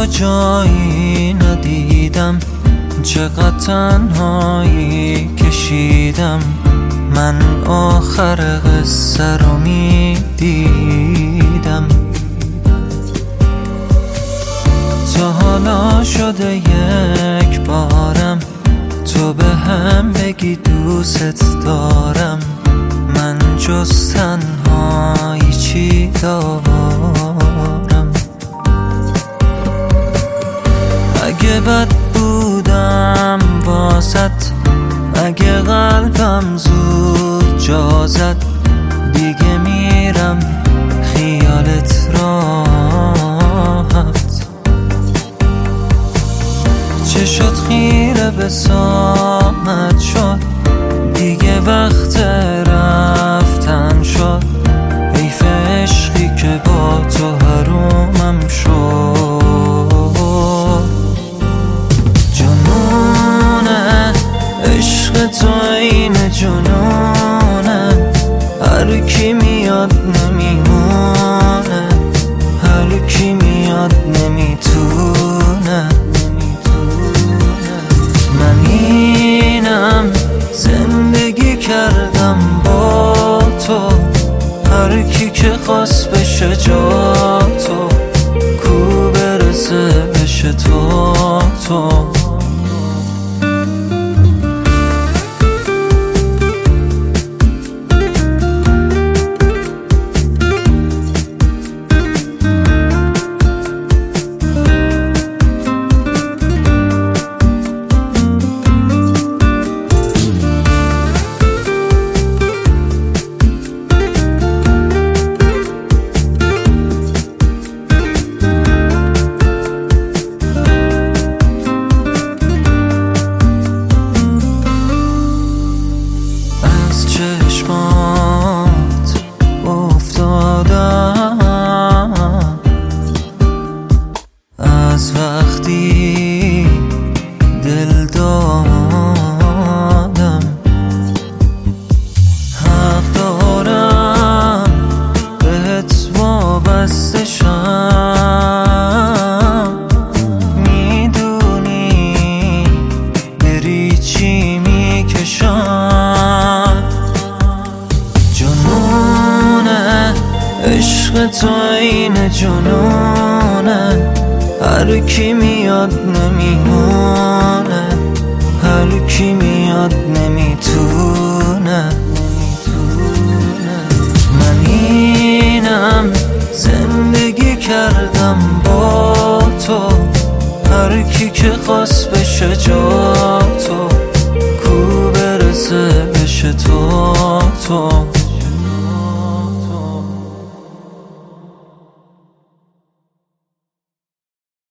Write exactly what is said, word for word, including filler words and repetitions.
جایی ندیدم، چقدر تنهایی کشیدم. من آخر قصه رو میدیدم. تا حالا شده یک بارم تو به هم بگی دوست دارم. من جز تنهایی چی دارم؟ اگه بد بودم واسط، اگه قلبم زود جا زد، دیگه میرم خیالت راحت. چه شد خیره به ساعت شد، دیگه وقت رفتن شد. حیف عشقی که با تو حرومم شد. جنونه عشق تو این جنونه، هر کی میاد نمیمونه، هر کی میاد نمیتونه. من اینم زندگی کردم با تو، هر کی که خواست بشه جا تو، کو برسه بشه تو تو. چشمات افتادم از وقتی دل دادم. حق دارم بهت وابسته شم، میدونی بری چی میکشم. جنونه عشق تو این جنونه، هر کی میاد نمیمونه، هر کی میاد نمیتونه. من اینم زندگی کردم با تو، هر کی که خواست بشه جا